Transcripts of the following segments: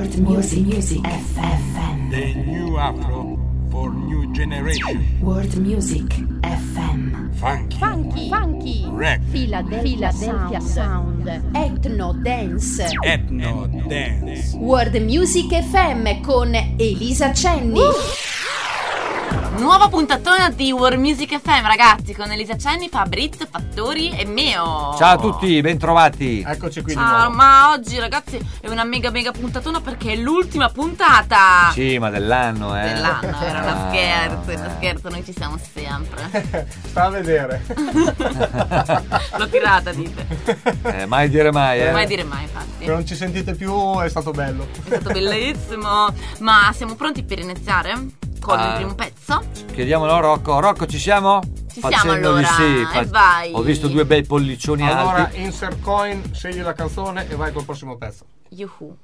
World Music FM. The new Afro for new generation. World Music FM. Funky. Rap. Philadelphia Sound. Ethno Dance. World Music FM con Elisa Cenni. Nuova puntatona di World Music FM, ragazzi, con Elisa Cenni, Fabrizio, Fattori e Meo. Ciao a tutti, bentrovati. Eccoci qui di Ciao, nuovo. ma oggi, ragazzi, è una mega puntatona perché è l'ultima puntata Sì, ma dell'anno, dell'anno. Era uno scherzo, noi ci siamo sempre. Sta a vedere. L'ho tirata, dite. Mai dire mai, Mai dire mai, infatti. Se non ci sentite più è stato bello. È stato bellissimo. Ma siamo pronti per iniziare con il primo pezzo? Chiediamolo a Rocco. Rocco, ci siamo? Ci siamo allora, e vai. Ho visto due bei pollicioni Allora, alti. insert coin, scegli la canzone e vai col prossimo pezzo. Yuhu.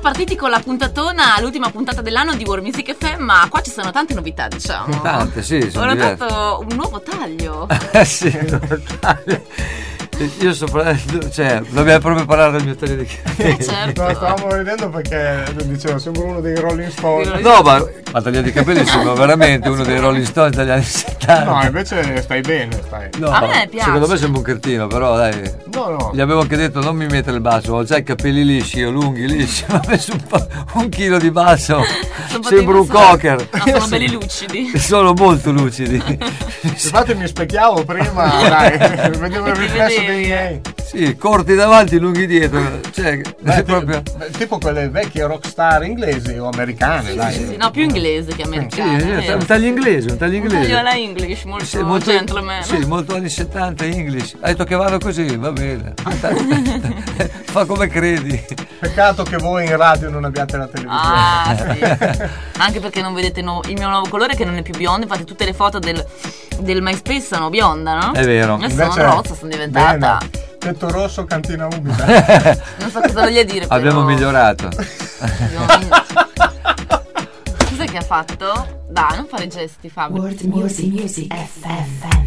partiti con la puntatona, l'ultima puntata dell'anno di World Music FM, ma qua ci sono tante novità, diciamo. Tante, sì, sono Ho diverse. notato un nuovo taglio. Sì, io dobbiamo proprio parlare del mio taglio di capelli. Certo. No, stavamo ridendo perché dicevo, sembra uno dei Rolling Stones. No, ma taglio di capelli sembra veramente uno dei Rolling Stones degli anni 70. No, invece stai bene, stai. No, A me piace. secondo me sembra un cretino, però dai. No. Gli avevo anche detto non mi mettere il basso, ho già i capelli lisci, io lunghi, lisci, mi ha messo un chilo di basso, sembra un cocker. No, sono belli lucidi. Sono molto lucidi. Infatti mi specchiavo prima, dai, vedevo il riflesso dei miei. Sì, corti davanti, lunghi dietro. Cioè, è proprio. Tipo quelle vecchie rockstar inglesi o americane, dai. Sì, no, più inglese che americano. Sì, un taglio inglese, un taglio inglese. Taglio alla English, molto, Sì, molto gentleman. Sì, molto anni 70 English. Hai detto che vado così, va bene. Fa come credi. Peccato che voi in radio non abbiate la televisione. Ah, sì. Anche perché non vedete il mio nuovo colore che non è più biondo. Infatti tutte le foto del MySpace sono bionda, no? È vero. Adesso sono rozza, sono diventata. Bene. Tetto rosso, cantina umida. Non so cosa voglia dire, però. Abbiamo migliorato. Cos'è che ha fatto? Dai, non fare gesti, Fabio. World Music FM.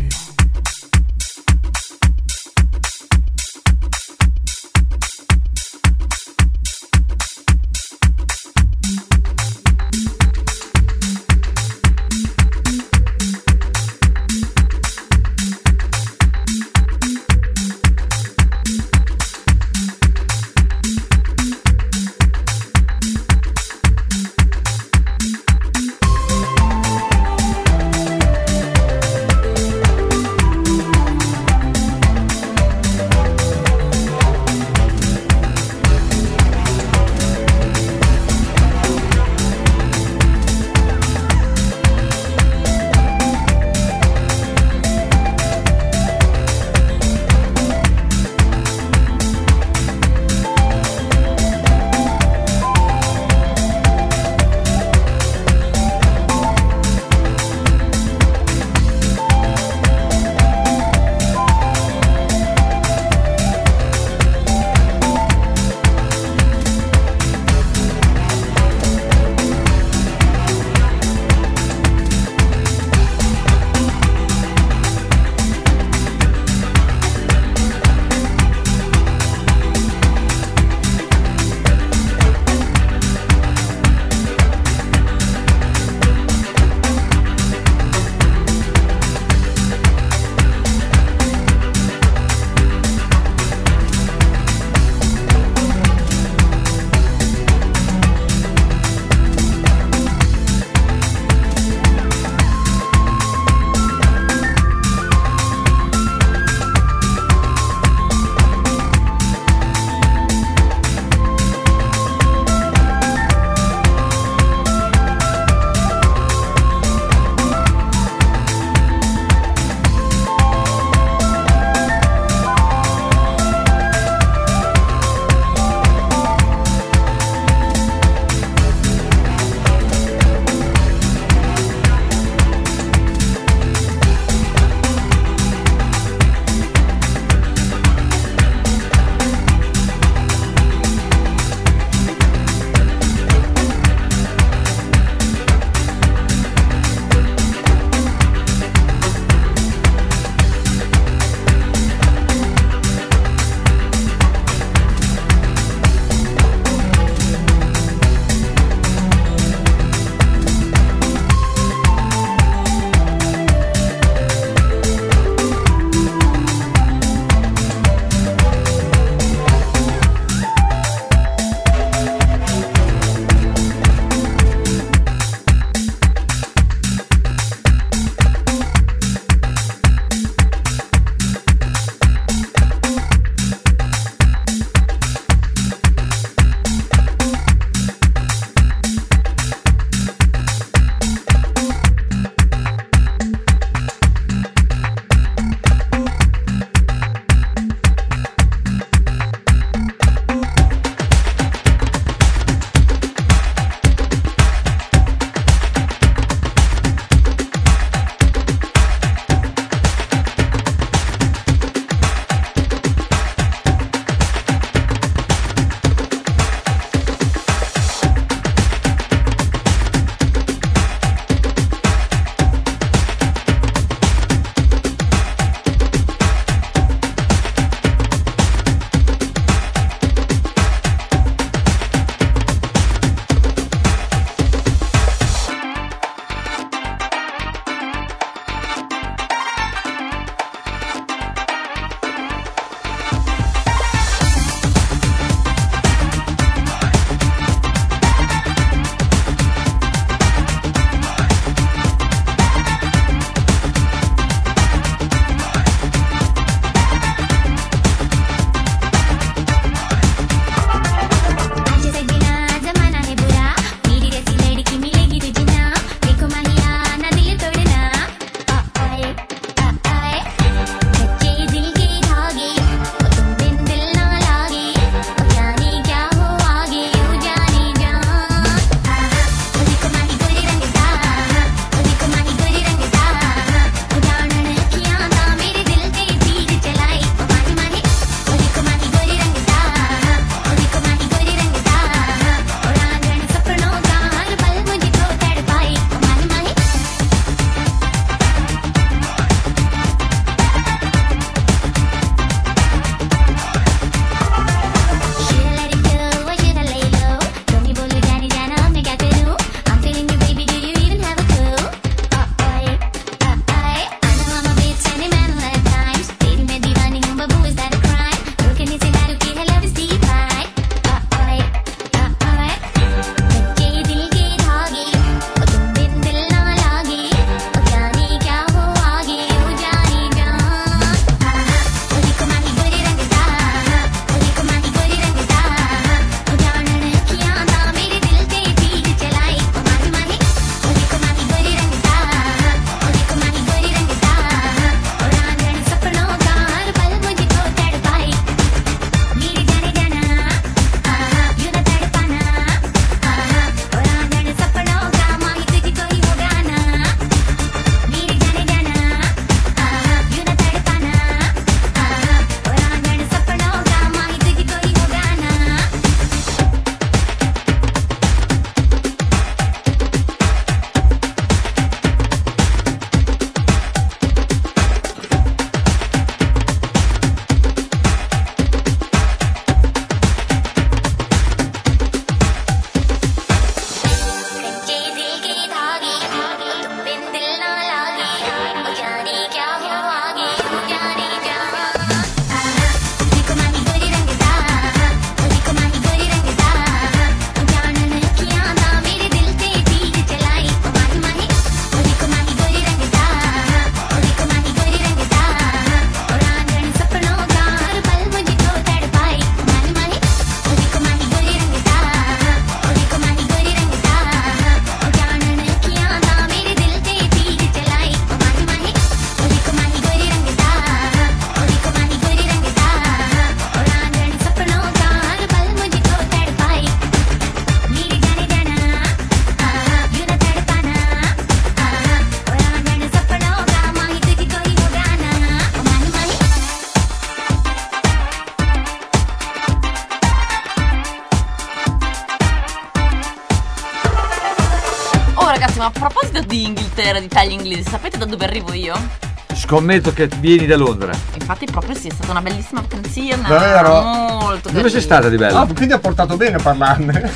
ragazzi, ma a proposito di Inghilterra, di tagli inglesi, sapete da dove arrivo io? Scommetto che vieni da Londra. Infatti proprio sì, è stata una bellissima vacanzina. Davvero? Molto Dove sei stata di bello? Ah, quindi ha portato bene a parlarne.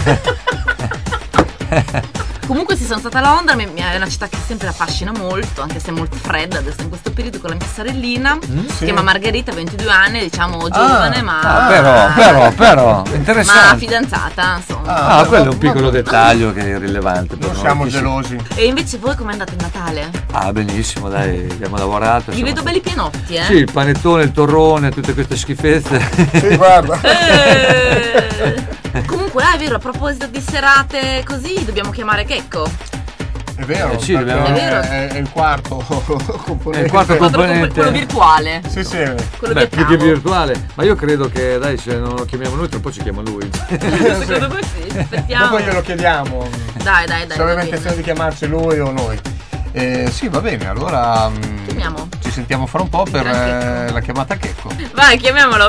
Comunque sì, sono stata a Londra, è una città che sempre affascina molto, anche se è molto fredda adesso in questo periodo, con la mia sorellina, si chiama Margherita, 22 anni, diciamo giovane, ma però, interessante. ma fidanzata, insomma. Quello è un piccolo dettaglio che è irrilevante per Non noi. siamo gelosi. E invece voi com'è andato il Natale? Benissimo, dai, abbiamo lavorato. Vi vedo belli pienotti, Sì, il panettone, il torrone, tutte queste schifezze. Sì, guarda. Comunque, è vero, a proposito di serate così, dobbiamo chiamare Checco. È vero, sì, perché dobbiamo- è il quarto componente. È il quarto componente. Quello virtuale. Sì, sì. Quello Beh, più che virtuale. virtuale, ma io credo che dai, se non lo chiamiamo noi, tra un po' ci chiama lui. Secondo voi sì, aspettiamo. Dopo glielo chiediamo. Dai. Se aveva intenzione di chiamarci lui o noi. Sì, va bene, allora Chiamiamo. ci sentiamo fra un po' per la chiamata a Checco. Vai, chiamiamolo.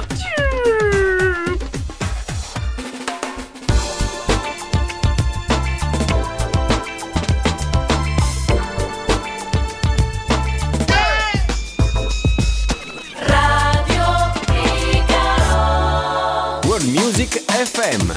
World Music FM.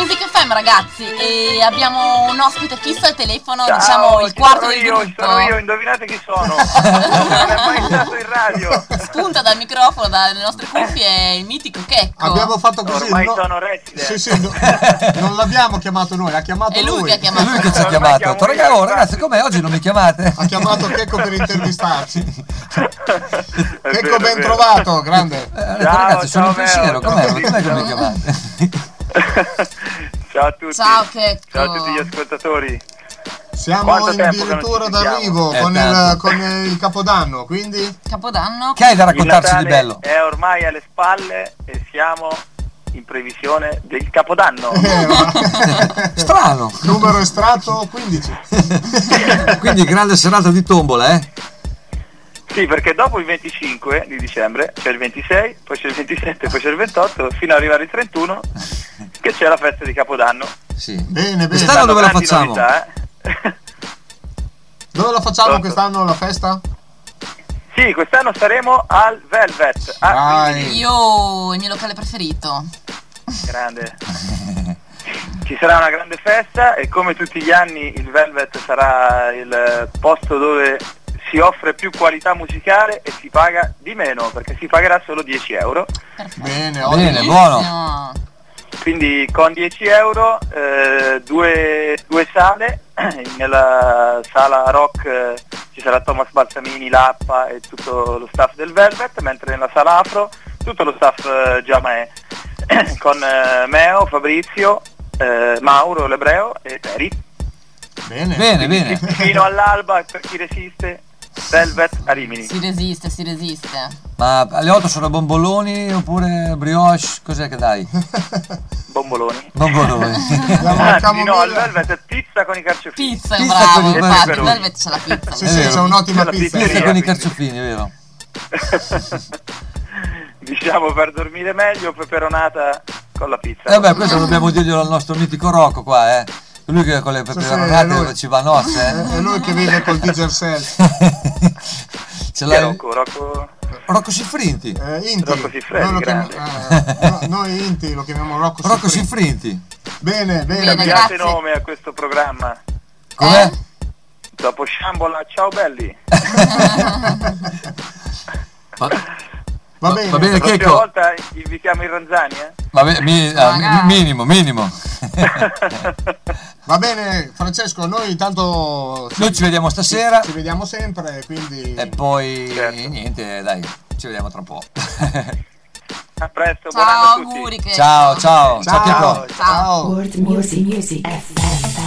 Music FM, ragazzi, e abbiamo un ospite fisso al telefono, ciao, diciamo il quarto del gruppo. Sono io, indovinate chi sono. Non è mai stato in radio. Spunta dal microfono, dalle nostre cuffie, il mitico Checco. Abbiamo fatto così. Ormai sono rettile. Sì, non l'abbiamo chiamato noi, ha chiamato È lui lui. che ha chiamato. È lui che ci ha chiamato. Ha detto, ragazzi, com'è? Oggi non mi chiamate? Ha chiamato Checco per intervistarci. Checco, ben vero. trovato, grande. Ragazzi, sono in Meo, pensiero, com'è ciao, che mi chiamate? Ciao a tutti. Ciao Checco. Ciao a tutti gli ascoltatori. Siamo Quanto tempo che non addirittura ci sentiamo? d'arrivo con il Capodanno, quindi Capodanno. Che hai da Il raccontarci di Natale bello? è ormai alle spalle e siamo in previsione del Capodanno. Strano. numero estratto 15. Quindi grande serata di tombola, eh? Sì, perché dopo il 25 di dicembre c'è il 26, poi c'è il 27, poi c'è il 28, fino ad arrivare il 31 che c'è la festa di Capodanno. Sì. Bene. Quest'anno dove la Grandi facciamo? novità, Dove la facciamo Sotto. quest'anno la festa? Sì, quest'anno saremo al Velvet a Vai. Rimini. Io, il mio locale preferito. Grande. Ci sarà una grande festa e come tutti gli anni il Velvet sarà il posto dove si offre più qualità musicale e si paga di meno, perché si pagherà solo 10 euro. Bene, Bene, buono. No. Quindi con 10 euro due sale. Nella sala rock ci sarà Thomas Balsamini, Lappa e tutto lo staff del Velvet, mentre nella sala afro tutto lo staff Giamae con Meo, Fabrizio, Mauro, l'Ebreo e Peri. Bene. Fino all'alba e per chi resiste Velvet a Rimini. Si resiste. Ma alle 8 sono bomboloni oppure brioche? Cos'è che dai? Bomboloni. Bomboloni. Anzi no, al Velvet è pizza con i carciofini. Pizza, Pizza bravo, con i infatti, il peperoni. Velvet c'è la pizza. Sì, c'è un'ottima C'è la pizza. pizzeria. Pizza con i quindi. carciofini, è vero? Diciamo per dormire meglio, peperonata con la pizza. Vabbè, questo dobbiamo dirglielo al nostro mitico Rocco qua, eh. Lui che con le peperonate lui. ci va a nozze, È lui che vive col Digersel. Ce Chi è l'hai? Rocco Siffrinti. Inti. Rocco Siffredi, Noi lo grande. noi Inti lo chiamiamo Rocco Rocco Siffrinti. Siffrinti. Bene. Bene. Diate Grazie. nome a questo programma. Com'è? Dopo Sciambola, ciao belli. Va bene. Va bene, La prossima Checco. volta invitiamo i Ranzani, Vabbè, Magari. minimo. Va bene, Francesco, noi intanto Noi ci vediamo stasera ci vediamo sempre, quindi e poi Certo. niente, dai, ci vediamo tra un po'. A presto, buon anno Ciao, a tutti. auguri che Ciao, Checco. Ciao. World Music FM.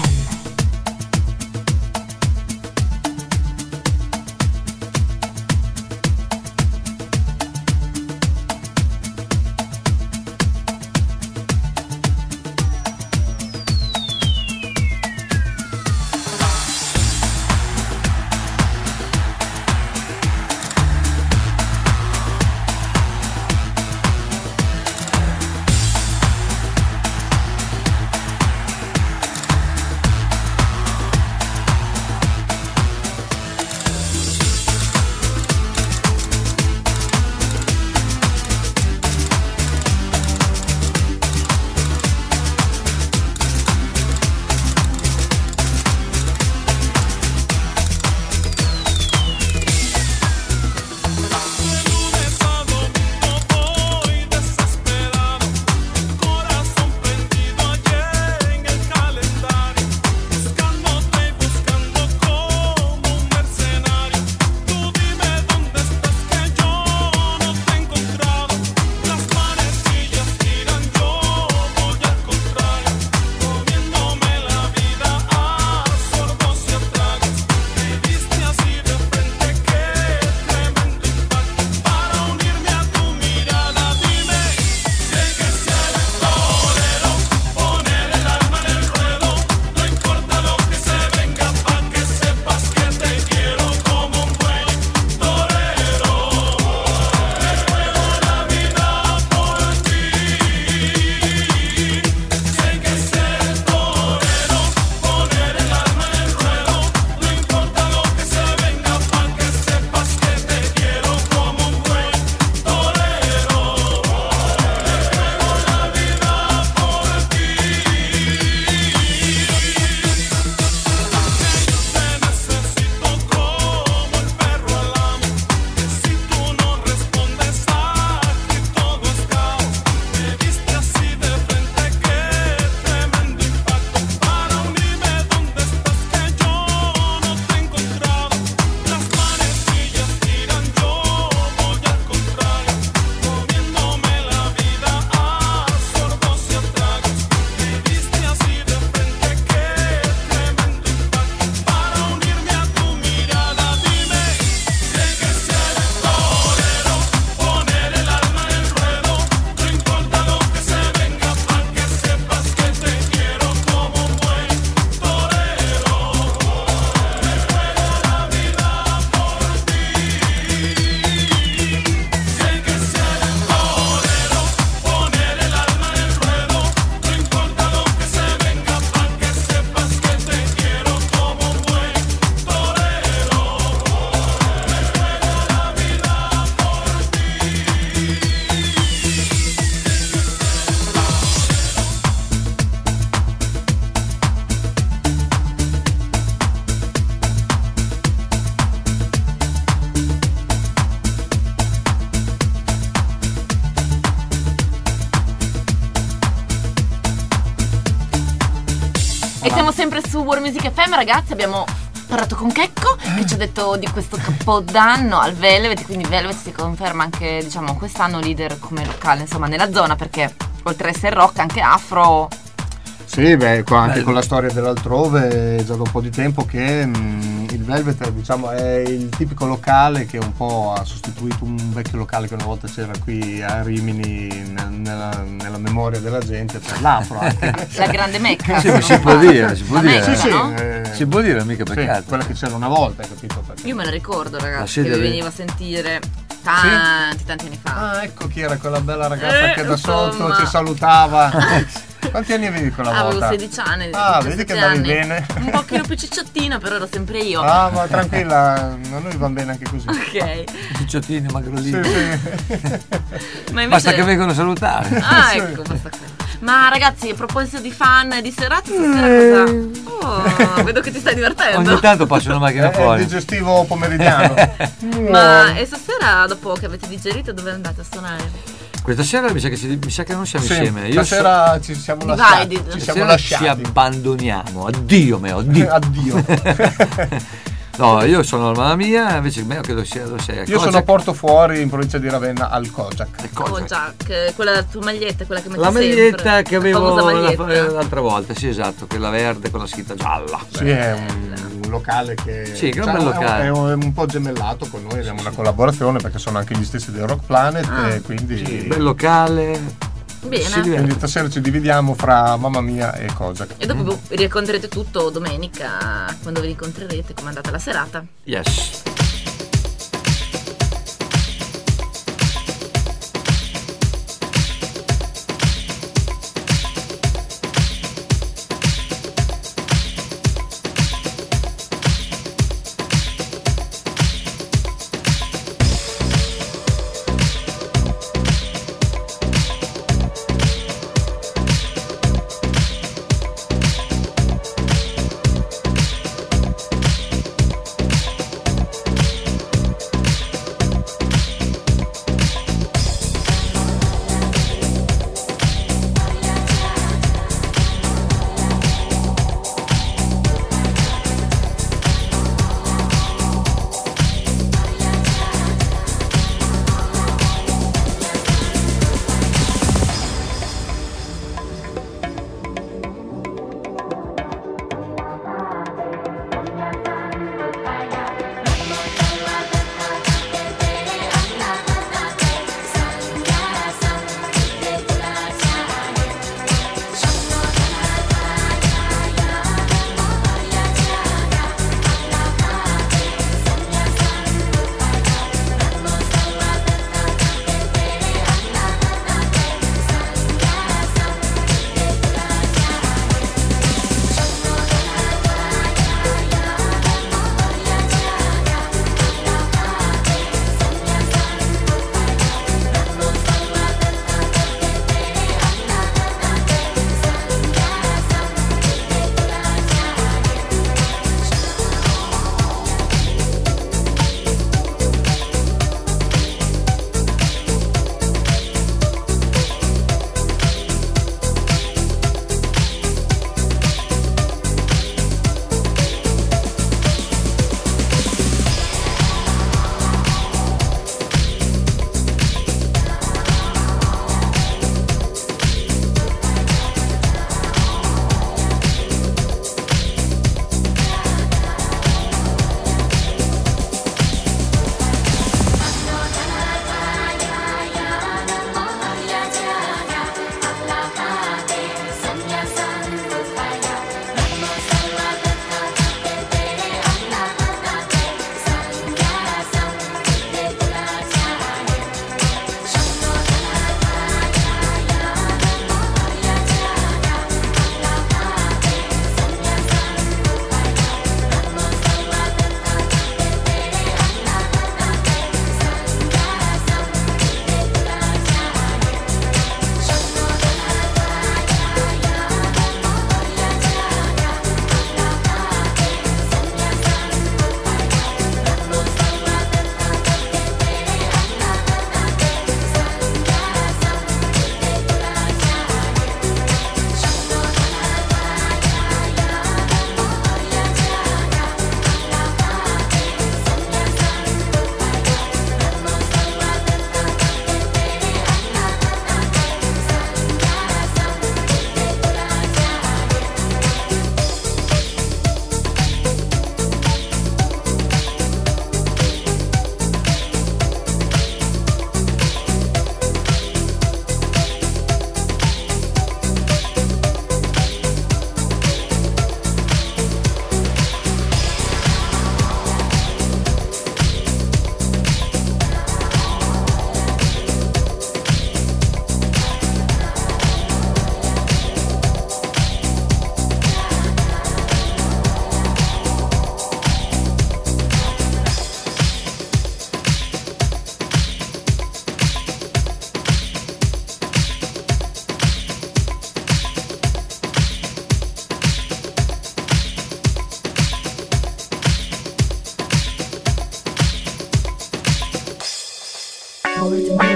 E siamo sempre su World Music FM, ragazzi. Abbiamo parlato con Checco che ci ha detto di questo capodanno al Velvet, quindi Velvet si conferma anche, diciamo, quest'anno leader come locale, insomma, nella zona, perché oltre a essere rock anche afro. Sì, beh, anche con la storia dell'altrove è già da un po' di tempo che il Velvet, diciamo, è il tipico locale che un po' ha sostituito un vecchio locale che una volta c'era qui a Rimini nella memoria della gente per l'afro anche. La grande Mecca. Sì, si può dire, si può dire. Mecca, sì, no? Si può dire, mica peccato. Sì, quella che c'era una volta, hai capito? Perché... Io me la ricordo, ragazzi, che mi veniva a sentire tanti anni fa. Ah, ecco chi era quella bella ragazza che da sotto insomma. Ci salutava. Quanti anni avevi quella volta? Avevo 16 anni. Ah, vedi che andavi bene. Un pochino più cicciottina, però ero sempre io. Ah, ma tranquilla, a noi va bene anche così. Ok. Cicciottini, magrolini. Sì. Ma invece... Basta che vengono a salutare. Ah, ecco, basta qua. Ma ragazzi, a proposito di fan e di serate, stasera cosa? Oh, vedo che ti stai divertendo. Ogni tanto passo una macchina È il fuori. digestivo pomeridiano. Ma e stasera, dopo che avete digerito, dove andate a suonare? Questa sera mi sa che non siamo insieme. Stasera ci siamo lasciati. Ci abbandoniamo. Addio mio, addio. Addio. No, io sono al Mamma Mia, invece Meo credo sia dove sei. Io sono a Portofuori, in provincia di Ravenna, al Kojak. Kojak, quella la tua maglietta, quella che metti la maglietta sempre, che avevo maglietta. l'altra volta, sì, esatto, quella verde con la scritta gialla. Sì, è un locale che sì, che è un bel locale. È un po' gemellato con noi, abbiamo una collaborazione perché sono anche gli stessi del Rock Planet e quindi sì, bel locale. Bene. Quindi stasera ci dividiamo fra Mamma Mia e Kojak. E dopo racconterete tutto domenica, quando vi incontrerete, com'è andata la serata. Yes.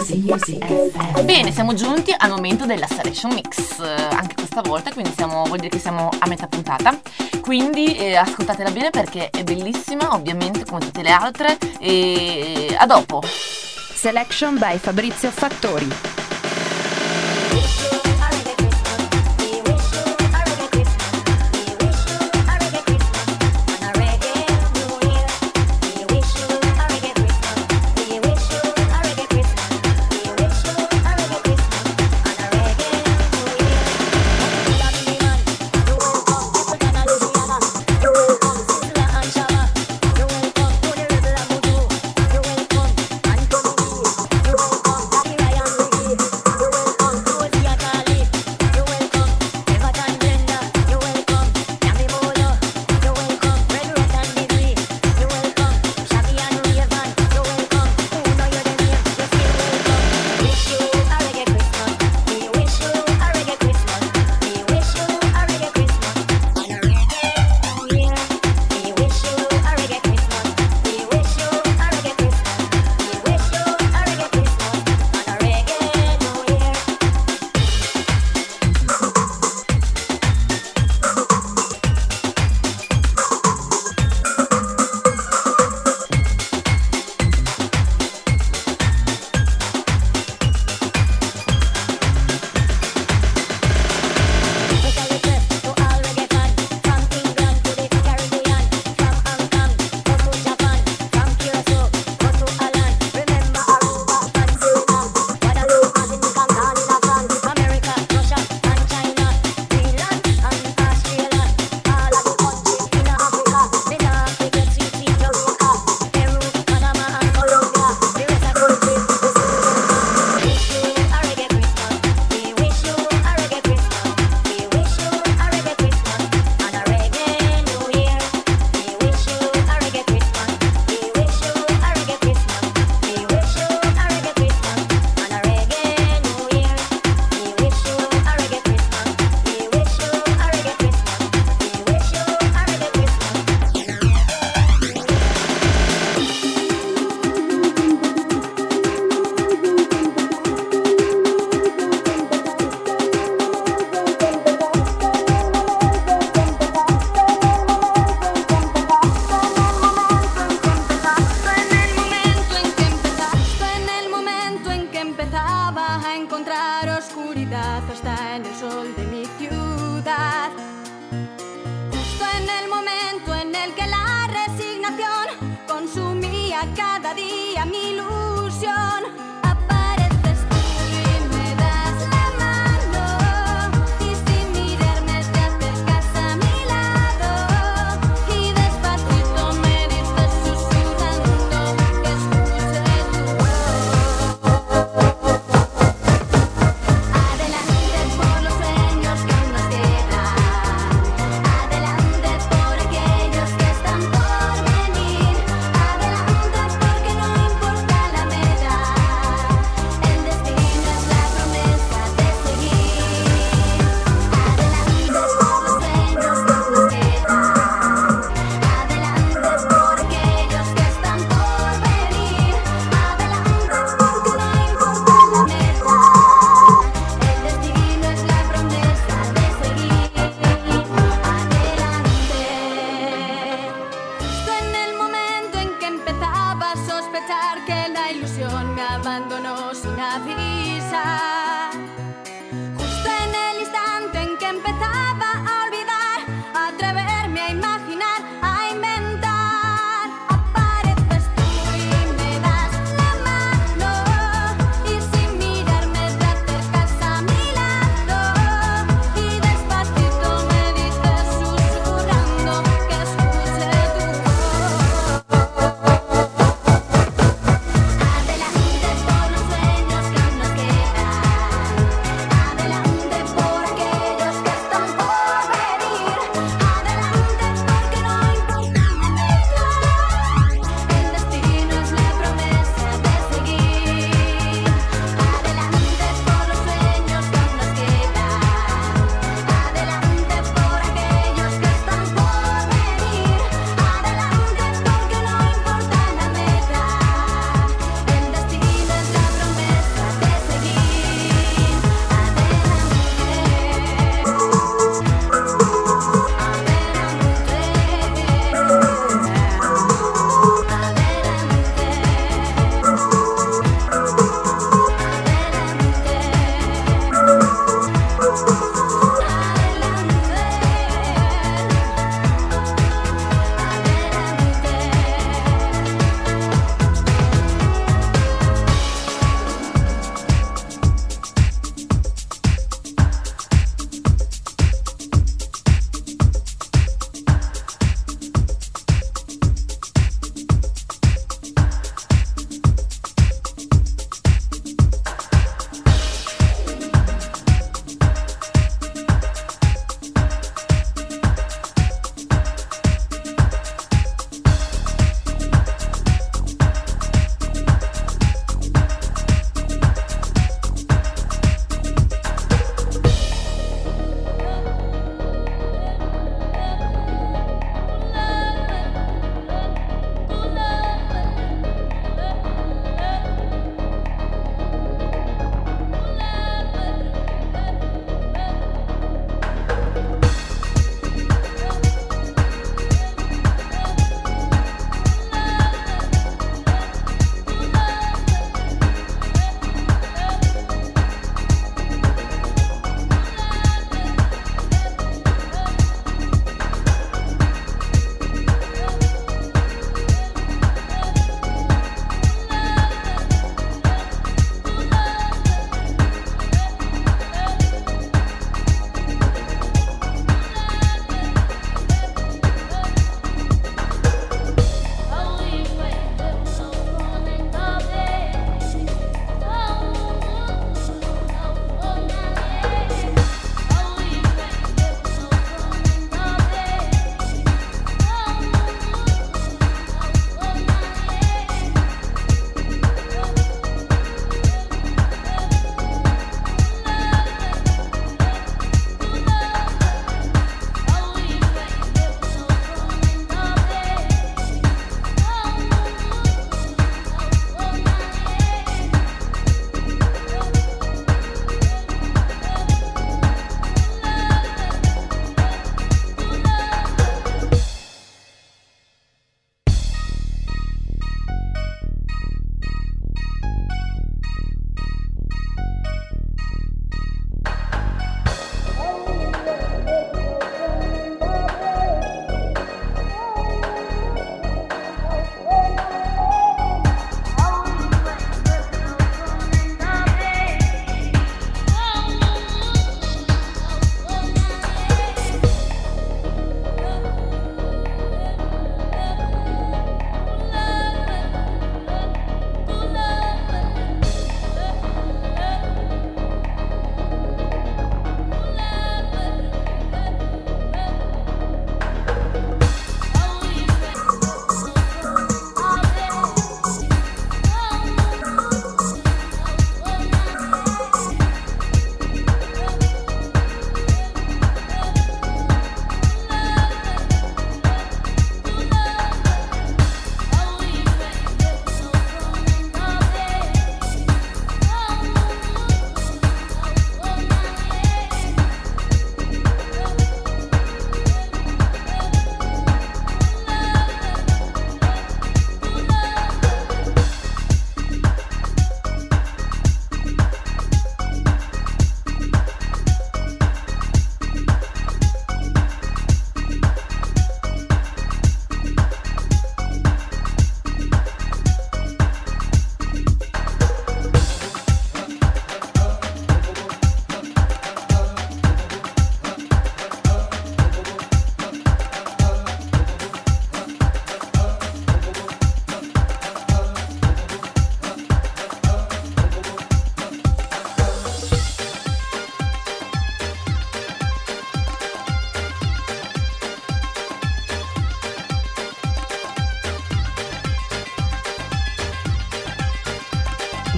Music FM. Bene, siamo giunti al momento della Selection Mix, anche questa volta, quindi vuol dire che siamo a metà puntata, quindi ascoltatela bene perché è bellissima, ovviamente come tutte le altre, e a dopo. Selection by Fabrizio Fattori. Cada día mi ilusión. Apareces tú y me das la mano, y sin mirarme te acercas a mi lado, y despacito me dices susurrando que escuche tu voz. Adelante por los sueños que aún nos quedan, adelante por aquellos que están por venir, adelante porque no importa la meta.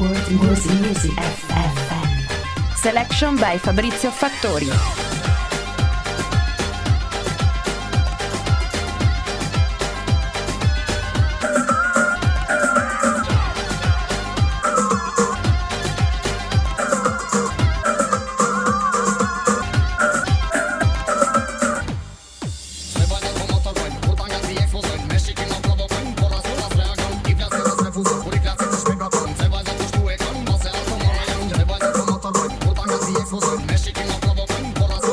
World Music FM. Selection by Fabrizio Fattori. Mexican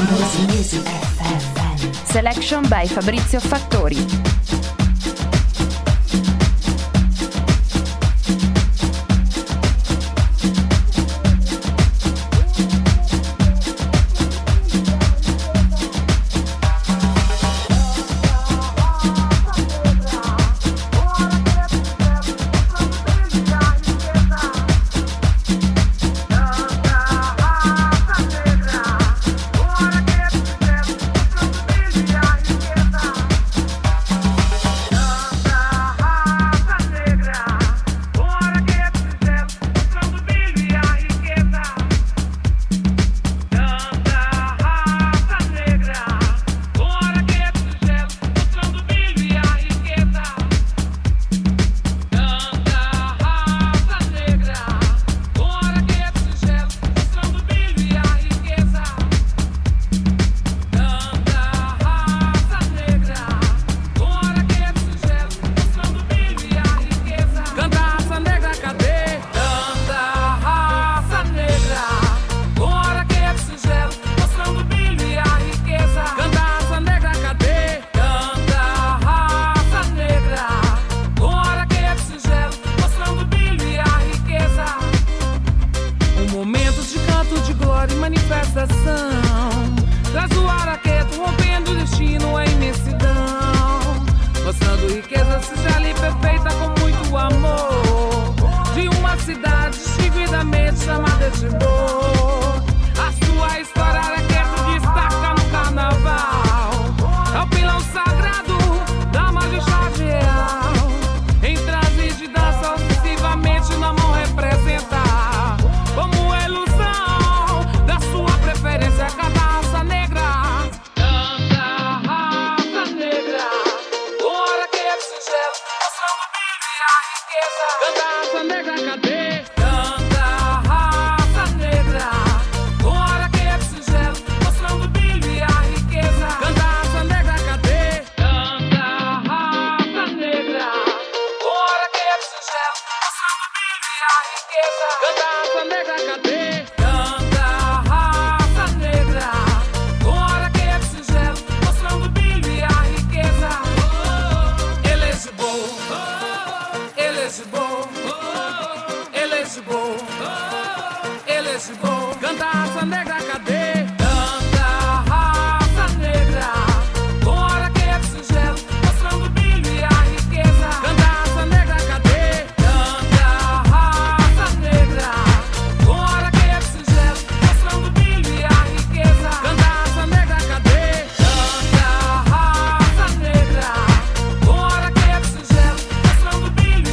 Music FM. Selection by Fabrizio Fattori.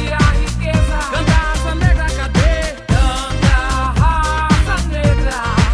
Negra.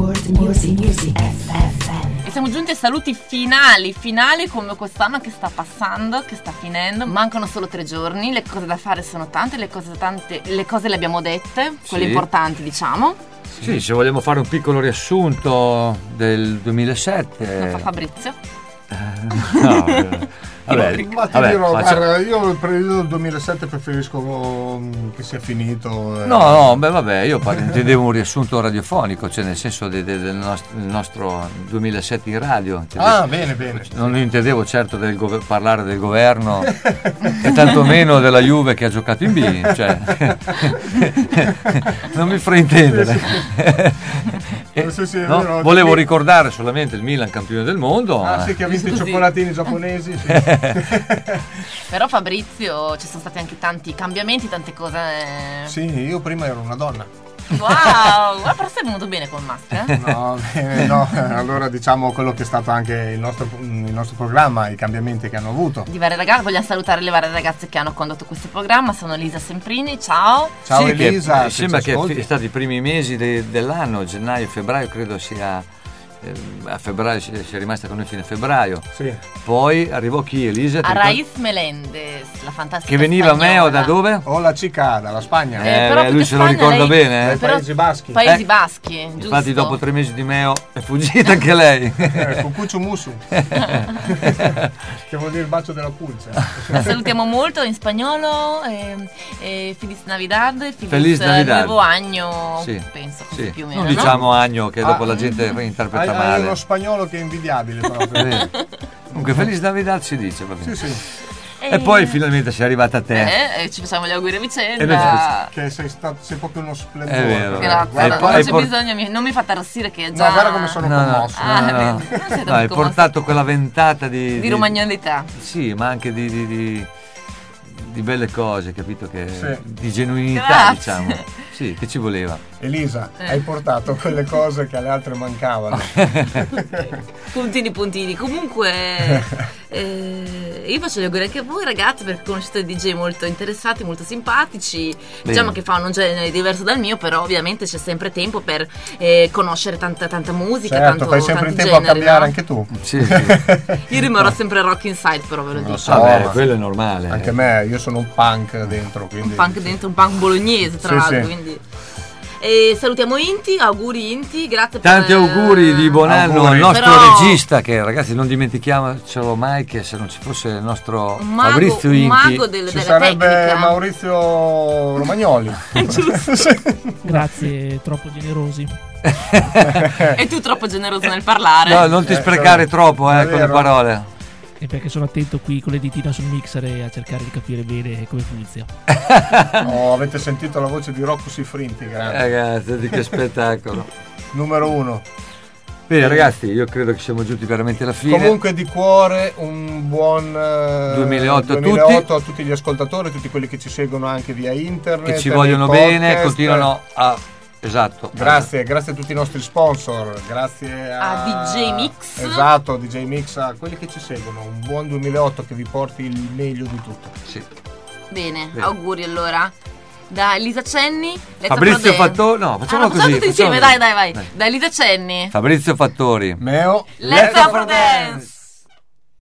World Music FM. E siamo giunti ai saluti finali come quest'anno che sta passando, che sta finendo. Mancano solo 3 giorni, le cose da fare sono tante, le cose le abbiamo dette, quelle importanti diciamo. Sì, se vogliamo fare un piccolo riassunto del 2007. Lo fa Fabrizio? Vabbè, Ma ti dirò, guarda, io il periodo del 2007 preferisco che sia finito. No, vabbè, io intendevo un riassunto radiofonico, cioè nel senso del nostro 2007 in radio. Bene. Non intendevo certo parlare del governo e tantomeno della Juve che ha giocato in B, cioè non mi fraintendere. No, volevo ricordare solamente il Milan campione del mondo. Sì, che ha vinto i cioccolatini giapponesi. Sì. Però Fabrizio, ci sono stati anche tanti cambiamenti, tante cose. Sì, io prima ero una donna. Wow, però sei venuto bene col maschio, eh? No, allora diciamo quello che è stato anche il nostro programma, i cambiamenti che hanno avuto. Di varie ragazze, vogliamo salutare le varie ragazze che hanno condotto questo programma, sono Elisa Semprini, ciao. Ciao sì, Elisa. Sembra che è stati i primi mesi dell'anno, gennaio e febbraio, credo sia. A febbraio si è rimasta con noi fino a febbraio. Sì. Poi arrivò chi, Elisa? Araiz Melendez, la fantastica che veniva a me o da dove? O la Cica, dalla Spagna. Però lui se lo ricorda bene. Dai Paesi Baschi. Paesi Baschi, giusto. Infatti dopo 3 mesi di Meo è fuggita anche lei. Cucuccio Musu. Che vuol dire il bacio della pulce. La salutiamo molto in spagnolo. Feliz Navidad, Feliz Nuevo Año. Sì. Penso sì. più o meno. Non diciamo agno che dopo la gente reinterpreta male. Hai uno spagnolo che è invidiabile proprio. Comunque Feliz Navidad si dice, va bene. Sì. E poi finalmente sei arrivata a te. E ci facciamo gli auguri a vicenda. Che sei proprio uno splendore. È vero. Grazie. Non c'è bisogno, non mi fate arrossire che già. No, guarda come sono commosso. No, hai portato quella ventata di romagnolità. Sì, ma anche di belle cose, capito? Che sì. Di genuinità, diciamo. Sì, che ci voleva. Elisa, hai portato quelle cose che alle altre mancavano. Puntini. Comunque io faccio gli auguri anche a voi ragazzi, perché conoscete DJ molto interessati, molto simpatici. Diciamo che fanno un genere diverso dal mio, però ovviamente c'è sempre tempo per conoscere tanta musica. Certo, fai sempre in tempo generi, a cambiare, no? Anche tu. Sì. Io rimarrò sempre rock inside, però ve lo dico. So, quello è normale. Anche me, io sono un punk dentro, quindi. Un punk bolognese tra l'altro, sì. Quindi. E salutiamo Inti, auguri Inti, grazie tanti per auguri di buon anno al nostro però, regista, che ragazzi non dimentichiamocelo mai, che se non ci fosse il nostro Fabrizio un Inti mago ci sarebbe tecnica. Maurizio Romagnoli. Grazie, troppo generosi. E tu troppo generoso nel parlare. No, non ti sprecare troppo con le parole. E perché sono attento qui con le ditine sul mixer e a cercare di capire bene come funziona. Avete sentito la voce di Rocco Siffrinti, grande. Ragazzi, di che spettacolo. Numero 1. Bene ragazzi, io credo che siamo giunti veramente alla fine. Comunque di cuore un buon 2008 a tutti gli ascoltatori, tutti quelli che ci seguono anche via internet, che ci vogliono bene, continuano a... Esatto. Grazie a tutti i nostri sponsor, grazie a DJ Mix. Esatto, DJ Mix, a quelli che ci seguono. Un buon 2008 che vi porti il meglio di tutto. Sì. Bene. Auguri allora. Da Elisa Cenni, Fabrizio Fattori. No, facciamo così. Tutti insieme, dai. Da Elisa Cenni, Fabrizio Fattori, Meo, Let's Go for Dance.